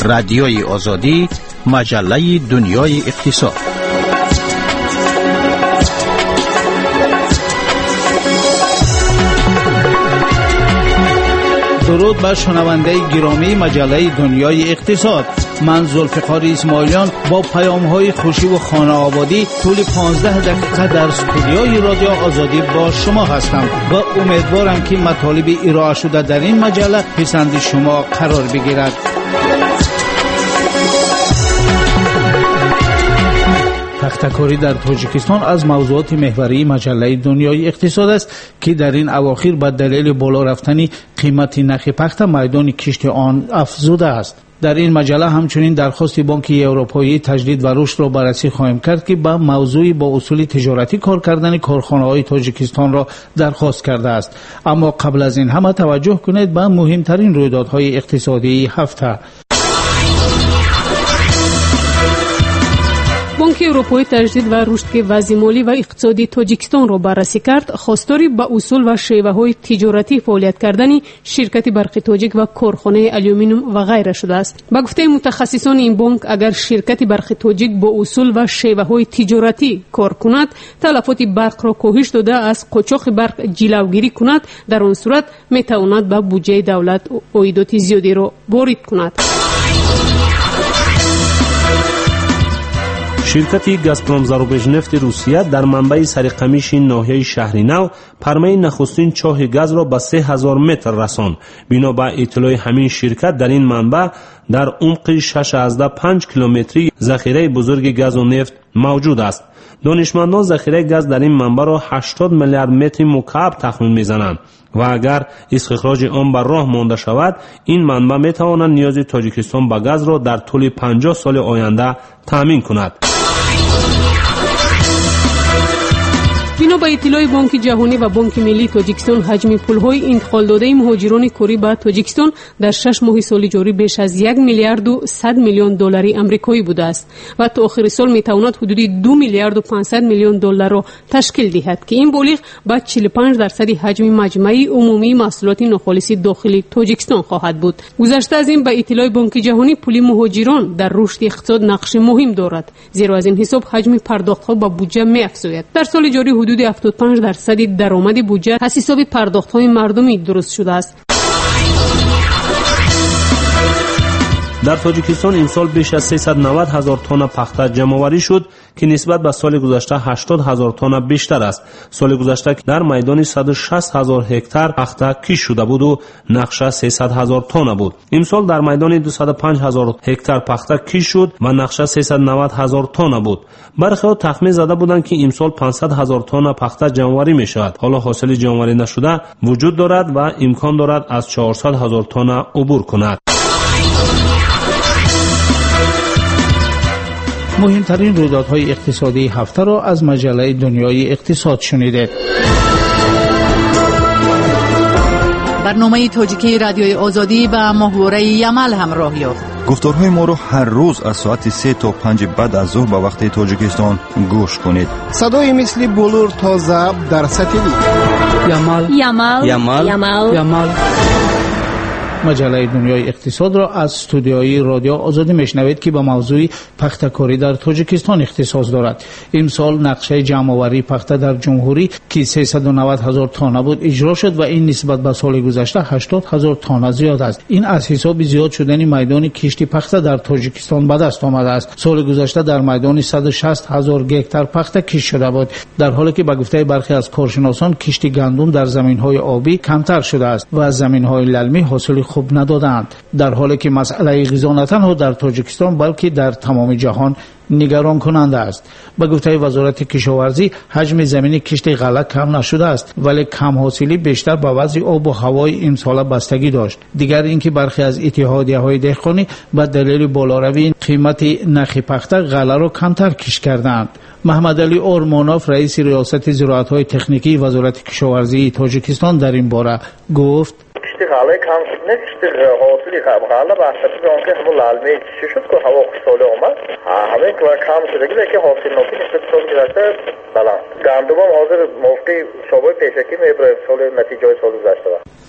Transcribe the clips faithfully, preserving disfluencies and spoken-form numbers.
رادیوی آزادی، مجله دنیای اقتصاد. درود بر شنونده گرامی مجله دنیای اقتصاد. من ذوالفقار اسماعیلیان با پیام‌های خوشی و خانه آبادی طول پانزده دقیقه در استودیوی رادیو آزادی با شما هستم و امیدوارم که مطالب ارائه شده در این مجله پسند شما قرار بگیرد. تختکاری در تاجیکستان از موضوعات محوری مجله دنیای اقتصاد است که در این اواخر به دلیل بالا رفتن قیمت نرخ پخت میدان کشت آن افزوده است. در این مجله همچنین درخواست بانک اروپایی تجدید و رشد را بررسی خواهیم کرد که با موضوعی با اصول تجارتی کار کردن کارخانه‌های تاجیکستان را درخواست کرده است. اما قبل از این همه توجه کنید به مهمترین رویدادهای اقتصادی هفته. بانک اروپایی تجدید و رشد که وضع مالی و اقتصادی تاجیکستان را بررسی کرد، خواستاری به اصول و شیوه‌های تجارتی فعالیت کردن شرکت برق تاجیک و کارخانه آلومینیوم و غیره شده است. به گفته متخصصان این بانک، اگر شرکت برق تاجیک با اصول و شیوه‌های تجارتی کار کند، تلفات برق را کاهش داده از قاچاق برق جلوگیری کند، در آن صورت می‌تواند به بودجه دولت عایدات زیادی را وارد کند. شرکت گازپروم زاروبژنفت روسیه در منبع سرقمیش ناحیه شهر نو پرمه نخستین چاه گاز را به سه هزار متر رساند. بنا به اطلاع همین شرکت، در این منبع در عمق شش ازده پنج کیلومتری ذخیره بزرگ گاز و نفت موجود است. دانشمندان ذخیره گاز در این منبع را هشتاد میلیارد متر مکعب تخمین میزنند و اگر استخراج آن بر راه مانده شود، این منبع میتواند نیاز تاجیکستان به گاز را در طول پنجاه سال آینده تامین کند. بنا به اطلاع بانک جهانی و بانک ملی تاجیکستان، حجم پول‌های انتقال داده مهاجران کاری به تاجیکستان در شش ماه سال جاری بیش از یک میلیارد و صد میلیون دلاری آمریکایی بوده است و تا آخر سال میتواند حدود دو میلیارد و پانصد میلیون دلار را تشکیل دهد که این بالغ به چهل و پنج درصد حجم مجموعی عمومی محصولات ناخالص داخلی تاجیکستان خواهد بود. گذشته از این، به اطلاع بانک جهانی، پول مهاجران در رشد اقتصاد نقش مهم دارد، زیرا از این حساب حجم پرداخت‌ها به بودجه می‌افزاید. در سال جاری حدود هفتاد و پنج درصد درآمد بودجه از حساب پرداخت‌های مردمی درست شده است. در تاجیکستان امسال بیش از سیصد و نود هزار تن پخته جمع‌آوری شد که نسبت به سال گذشته هشتاد هزار تن بیشتر است. سال گذشته در میدان صد و شصت هزار هکتار پخته کیش شده بود و نقشه سیصد هزار تن بود. امسال در میدان دویست و پنج هزار هکتار پخته کیش شد و نقشه سیصد و نود هزار تن بود. برخی تخمین زده بودند که امسال پانصد هزار تن پخته جمع‌آوری می شود. حالا حاصل جمع‌آوری نشده وجود دارد و امکان دارد از چهارصد هزار تن عبور کند. مهمترین رویدادهای اقتصادی هفته را از مجله دنیای اقتصاد شنیدید. برنامه تاجیکی رادیوی آزادی با محوره یمل همراه یافت. گفتارهای ما را هر روز از ساعت سه تا پنج بعد از ظهر به وقت تاجیکستان گوش کنید. صدای مثل بلور تا ضبط در ستیلی. یمل یمل یمل یمل یمل. مجله دنیای اقتصاد را از استودیوی رادیو آزادی میشنوید که به موضوع پخته‌کاری در تاجیکستان اختصاص دارد. امسال نقشه جمع‌آوری پخته در جمهوری که سیصد و نود هزار تن بود اجرا شد و این نسبت به سال گذشته هشتاد هزار تن زیاد است. این از حساب زیاد شدن میدان کشت پخته در تاجیکستان به دست آمده است. سال گذشته در میدان صد و شصت هزار هکتار پخته کشت شده بود، در حالی که به گفته برخی از کارشناسان کشت گندم در زمین‌های آبی کمتر شده است و از زمین‌های للمی حاصل خوب ندادند، در حالی که مسئله غذا نه تنها در تاجیکستان بلکه در تمام جهان نگران کننده است. به گفته وزارت کشاورزی، حجم زمین کشت غله کم نشده است، ولی کم حاصلی بیشتر به وضع آب و هوای امسال بستگی داشت. دیگر اینکه برخی از اتحادیه‌های دهقانی به دلیل بالاروی قیمت نرخ پخته غله را کمتر کش کردند. محمد علی آرمانوف، رئیس ریاست زراعت‌های تکنیکی وزارت کشاورزی تاجیکستان، در این باره گفت: غله کم شد، نه کشتی حاصلی غله به اثر آنکه همون لالمه چی شد که هوا خوشحاله آمد، همه کم شده که حاصل ناکی نسبت سال گذشته بلند. گندم هم حاضر موقعی شبای پیشکی میبره سال نتیجه سال گذشته.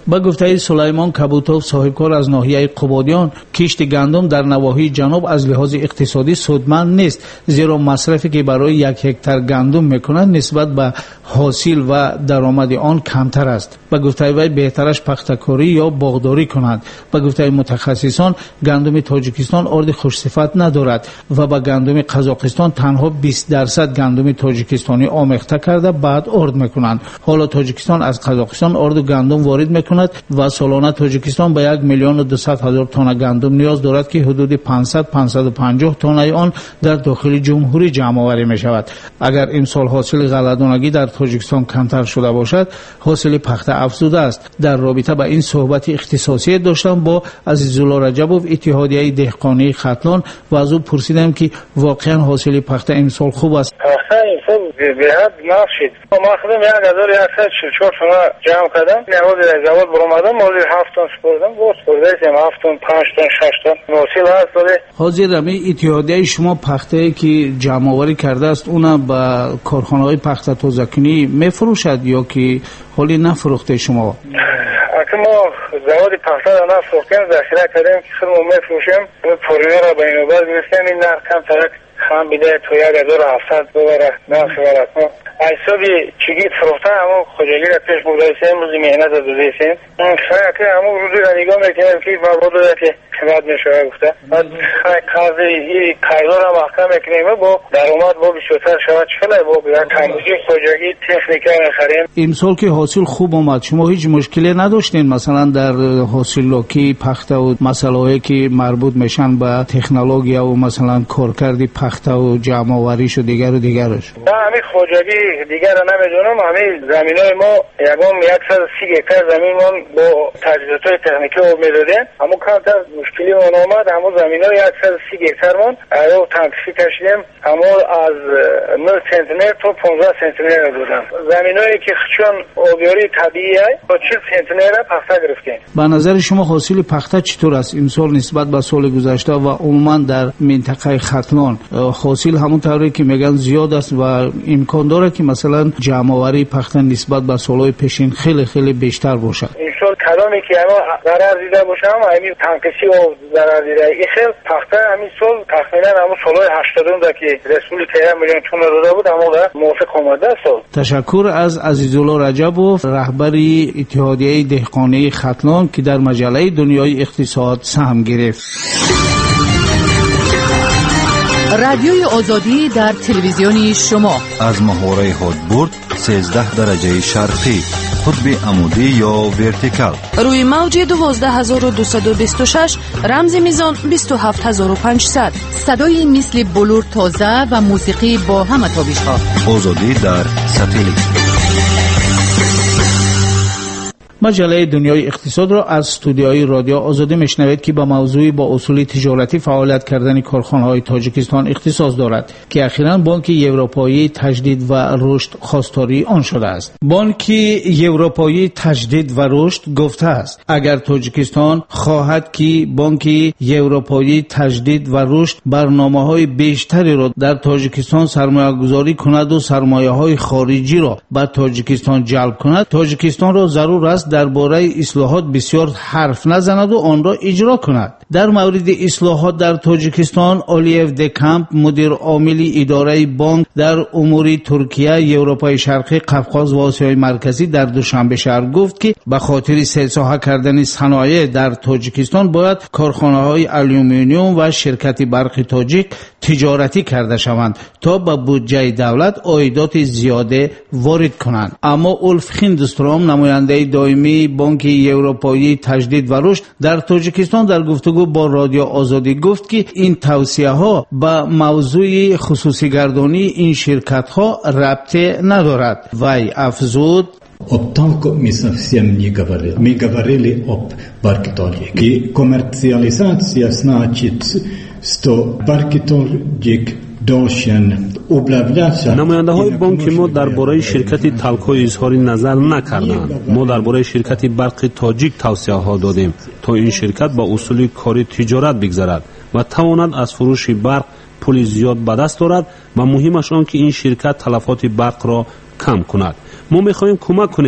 با گفته سلیمان کبوتوف صاحبکار از ناحیه قبادیان، کشت گندم در نواحی جنوب از لحاظ اقتصادی سودمند نیست، زیرا مصرفی که برای یک هکتار گندم میکنند نسبت به حاصل و درآمد آن کمتر است. با گفته وی بهترش پخته‌کاری یا باغداری کنند. با گفته متخصصان گندم تاجیکستان آرد خوشصفت ندارد و با گندم قزاقستان تنها بیست درصد گندم تاجیکستانی آمیخته کرده بعد آرد میکنند. حالا تاجیکستان از قزاقستان آرد گندم وارد میکند و سالانه تاجیکستان به یک میلیون و دویست هزار تن گندم نیاز دارد که حدود پانصد تا پانصد و پنجاه تن آن در داخل جمهوری جمع آوری می شود. اگر امسال حاصل غله‌دانگی در تاجیکستان کمتر شده باشد، حاصل پخته افزوده است. در رابطه با این صحبت اختصاصی داشتم با عزیزالله رجبوف، اتحادیه دهقانی ختلان، و از او پرسیدم که واقعا حاصل پخته امسال خوب است. پخته امسال بهت نقشید. ما خودم یک هزار و صد و چهل و چهار تن جمع کردم. نهاد از زوال برآمدم، مازی هفت تن سپردم. باز سپردم هفت تن، پنج تن، شش تن. حاصل هست داره. حاضر رمی اتحادیه شما پخته که جمع آوری کرده است، اون با کارخانه‌های پخته تازه‌کنی میفروشد یا که حالی نفروخته شما؟ اگه ما زواد پخته را نفروختیم، ذخیره کردیم که خودمون میفروشیم. پروژه را به اینو باز می‌رسیم، این نرخ کم ترک خام بیده تو یک هزار و هفتصد ببره نرخ برد. ما حسابی چیگید فروخته همون خجالی را پیش بودایسیم، روزی مهنت را دوزیسیم. خیلی که همون روزی را نگاه میکنیم که مبادا را که خدمت میشوه گفته. بعد قضی این قیدار را محکم میکنیم با درآمد با بیشتر شود چفله با بیده کموزی خجالی تکنیکه میخریم. امسال که حاصل خوب آمد، شما هیچ مشکلی نداشتین مثلا در حاصل لاکی پخته و مسائلی که مربوط میشن به تکنولوژیا و مثلا کارکردی پخته و جمع آوریش و دیگر و دیگرش؟ نه، همین خجالی دیگر را نمیدونم. همین زمینای ما یکم صد و سی هکتار زمین ما با تجهیزات تکنیکی میدادیم، اما کمتر مشکلی اون آمد. همون زمینای صد و سی هکتار من رو تنقیفی کشیدیم، اما از نه سانتیمتر تا پانزده سانتیمتر دادم. زمینایی که چون آبیاری طبیعی است با چهل سانتیمتر پخته گرفتیم. به نظر شما حاصل پخته چطور است امسال نسبت به سال گذشته و عموما در منطقه ختلان؟ حاصل همون طوری که میگن زیاد است و امکان داره که مثلا جمع آوری پخته نسبت به سالهای پیشین خیلی خیلی بیشتر باشد؟ امسال کلامی که اما ضرر دیده باشم همین تنقیسی و ضرر دیده این خیلی پخته همین سال تقریبا همون سالهای هشتادم دا که رسولی که میلیون تن داده بود اما موافق آمده سال. تشکر از عزیزالله رجبوف، رهبری اتحادیه دهقانی ختلان که در مجله دنیای اقتصاد سهم گرفت. رادیوی آزادی در تلویزیونی شما از محوره هدبرد سیزده درجه شرقی، قطب عمودی یا ورتیکال، روی موج دوازده هزار و دویست و بیست و شش، رمز میزان بیست و هفت هزار و پانصد. صدای مثل بلور تازه و موسیقی با همه تابش‌ها. آزادی در ساتلیت. مجله دنیای اقتصاد را از استودیوی رادیو آزادی میشنوید که با موضوعی با اصول تجارتی فعالیت کردن کارخانه‌های تاجیکستان اختصاص دارد که اخیراً بانک اروپایی تجدید و رشد خواستاری آن شده است. بانک اروپایی تجدید و رشد گفته است اگر تاجیکستان خواهد که بانک اروپایی تجدید و رشد برنامه‌های بیشتری را در تاجیکستان سرمایه‌گذاری کند و سرمایه‌های خارجی را به تاجیکستان جلب کند، تاجیکستان را ضرور است درباره اصلاحات بسیار حرف نزند و آن را اجرا کند. در مورد اصلاحات در تاجیکستان، اولیو دکامپ مدیر عامل اداره بانک در امور ترکیه، اروپای شرقی، قفقاز و آسیای مرکزی در دوشنبه شهر گفت که به خاطر سه‌سازی کردن صنایع در تاجیکستان باید کارخانه‌های آلومینیوم و شرکت برق تاجیک تجارتی کرده شوند تا به بودجه دولت عایدات زیاده وارد کنند. اما اولف خیندستروم نماینده دائمی بانک اروپایی تجدید و رشد در تاجیکستان در گفتگو با رادیو آزادی گفت که این توصیه ها به موضوع خصوصی گردانی این شرکت ها ربطی ندارد. وی افزود O tanko mi совсем не говорили. Мы говорили об баркитоле. И коммерциализация значит, что баркитолик должен управляться. نماینده های بانک ما درباره شرکت تلکو اظهار نظر نکردند. ما درباره شرکت برق تاجیک توصیه ها دادیم تا این شرکت با اصول کاری تجارت بگذرد و تواند از فروش برق پول زیاد به دست دارد و مهمش آن که این شرکت تلفات برق را کم کند. ما میخواهیم کمک کنیم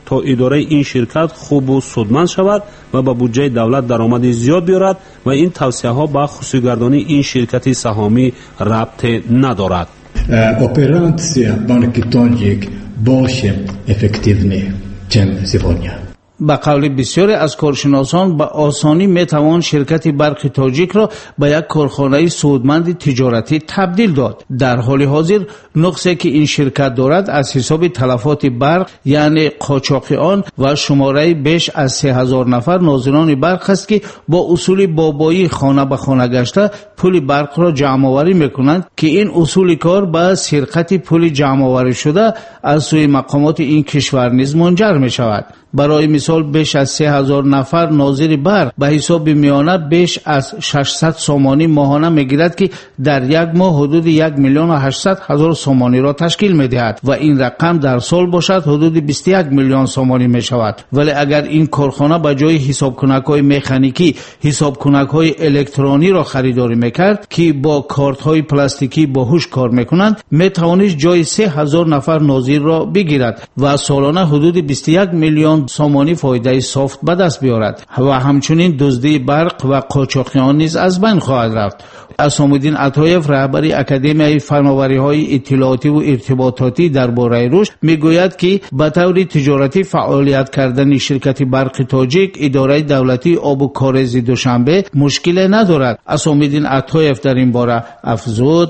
تا اداره این شرکت خوب و سودمند شود و به بودجه دولت درآمد زیاد بیارد و این توصیه ها به خصوصی‌گردانی این شرکت سهامی ربط ندارد. Operacja Banki Tojik باشه افکتیونی چم سیفونیا. با قول بسیاری از کارشناسان به آسانی میتوان شرکت برق تاجیک را به یک کارخانه سودمند تجارتی تبدیل داد. در حال حاضر نقصی که این شرکت دارد از حساب تلفات برق یعنی قاچاقیان و شماره بیش از سه هزار نفر ناظران برق است که با اصول بابایی خانه به خانه گشته پول برق را جمع آوری میکنند که این اصول کار به سرقت پول جمع آوری شده از سوی مقامات این کشور نیز منجر می شود. برای مثال بیش از سه هزار نفر ناظر برق به حساب میانه بیش از ششصد سومانی ماهانه میگیرد که در یک ماه حدود یک میلیون و هشتصد هزار سومانی را تشکیل میدهد و این رقم در سال باشد حدود بیست و یک میلیون سومانی می شود. ولی اگر این کارخانه به جای حساب کنک های مکانیکی حساب کنک های الکترونی را خریداری میکرد که با کارت های پلاستیکی باهوش کار میکنند میتوانست جای سه هزار نفر ناظر را بگیرد و سالانه حدود بیست و یک میلیون سامانی فایده سافت به دست بیارد و همچنین دزدی برق و قاچاقیان نیز از بین خواهد رفت. اسام‌الدین عطایف رهبر اکادمیای فناوری‌های اطلاعاتی و ارتباطاتی درباره رشد میگوید که به طور تجارتی فعالیت کردن شرکت برق تاجیک اداره دولتی آب و کارز دوشنبه مشکل ندارد. اسام‌الدین عطایف در این باره افزود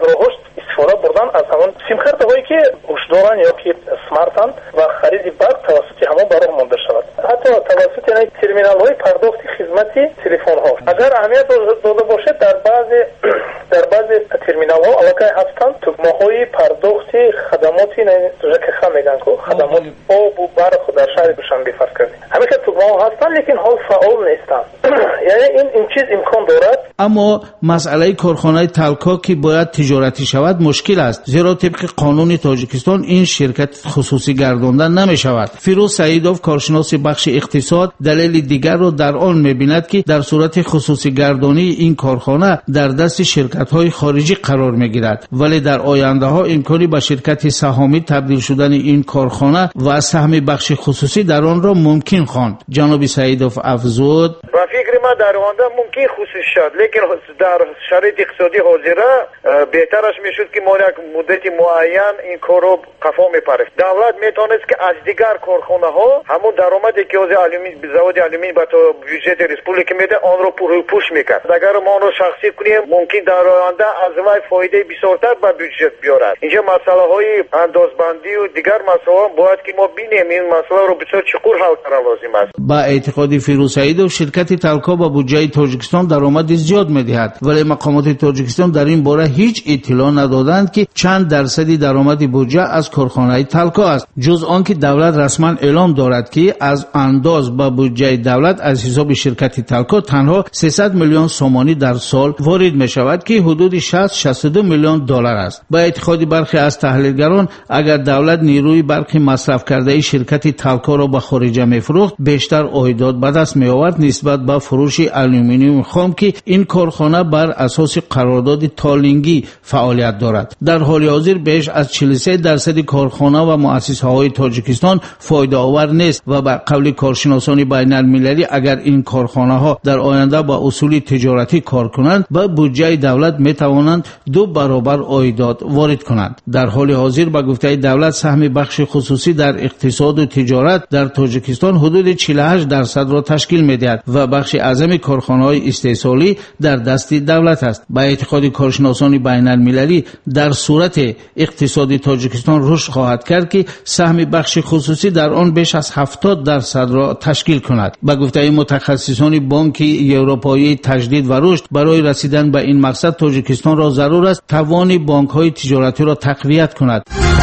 بردن از همون سیم کارت هایی که هوش دارن یا که سمارتن و خرید برق توسط همون برق مانده شود. حتی توسط این ترمینال های پرداخت خدمتی تلفن ها اگر اهمیت داده باشه در بعض در بعض ترمینال ها علاقه هستند تکمه های پرداخت خدماتی ژکخ میگن که خدمات آب و برق در شهر دوشنبه فرض کنید همیشه تکمه ها هستند لیکن حال فعال نیستند. یعنی این این چیز امکان دارد. اما مسئله کارخانه تلکا که باید تجارتی شود مشکل است زیرا طبق قانون تاجیکستان این شرکت خصوصی گردانده نمی شود. فیروز سعیدوف کارشناس بخش اقتصاد دلیل دیگر را در آن می‌بیند که در صورت خصوصی گردانی این کارخانه در دست شرکت های خارجی قرار می‌گیرد ولی در آینده ها امکانی به شرکت سهامی تبدیل شدن این کارخانه و سهم بخش خصوصی در آن را ممکن خواند. جناب سعیدوف افزود و فکر ما در آینده ممکن خصوصی شد لیکن در شرایط اقتصادی حاضره بهترش میشد که ما یک مدت معین این کارو قفا میپرست. دولت میتونست که از دیگر کارخانه ها همون درآمدی که از آلومین زواد آلومین با تو بودجه ریسپوبلیک میده آن رو پوش میکرد. اگر ما اون رو شخصی کنیم ممکن در آینده از وای فایده بسیارتر به بودجه بیارد. اینجا مسئله های اندازبندی و دیگر مسائل باید که ما ببینیم این مسئله رو بسیار چقدر حل کردن لازم است. با اعتقاد فیروز سعیدوف شرکت تلکا با بودجه تاجیکستان درآمد زیاد میدهد ولی مقامات تاجیکستان در این باره هیچ اطلاع ندادند که چند درصدی درآمد بودجه از کارخانه تلکا است جز آنکه دولت رسما اعلام دارد که از انداز با بودجه دولت از حساب شرکت تلکا تنها سیصد میلیون سومانی در سال وارد می شود که حدود شصت شصت و دو میلیون دلار است. با اعتقاد برخی از تحلیلگران اگر دولت نیروی برقی مصرف کرده شرکت تلکا را به خارج میفروخت بیشتر عایدات به دست می آورد نسبت به فروش آلومینیوم خام که این کارخانه بر اساس قرارداد تالینگی فعالیت دارد. در حال حاضر بیش از چهل و سه درصد کارخانه و مؤسسه‌های تاجیکستان فایده آور نیست و به قول کارشناسان بین المللی اگر این کارخانه ها در آینده با اصول تجارتی کار کنند با بودجه دولت می توانند دو برابر عایدات وارد کنند. در حال حاضر با گفته دولت سهم بخش خصوصی در اقتصاد و تجارت در تاجیکستان حدود چهل و هشت درصد را تشکیل می دهد و بخش اعظم کارخانه‌های استحصالی در دست دولت است. با اعتقاد کارشناسان بین المللی در صورت اقتصاد تاجیکستان رشد خواهد کرد که سهم بخش خصوصی در آن بیش از هفتاد درصد را تشکیل کند. با گفته متخصصان بانک اروپایی تجدید و رشد برای رسیدن به این مقصد تاجیکستان را ضرور است توان بانک‌های تجارتی را تقویت کند.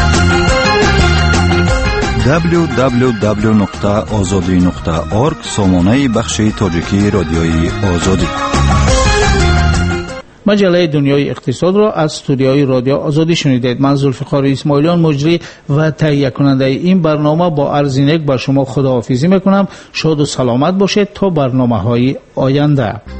دبلیو دبلیو دبلیو نقطه آزادی نقطه اورگ سامانه بخش تاجیکی رادیوی آزادی. مجله دنیای اقتصاد را از استودیوی رادیو آزادی شنیدید. من ذوالفقار اسماعیلیان مجری و تهیه کننده این برنامه با عرض نیک با شما خداحافظی میکنم. شاد و سلامت باشید تا برنامه‌های آینده.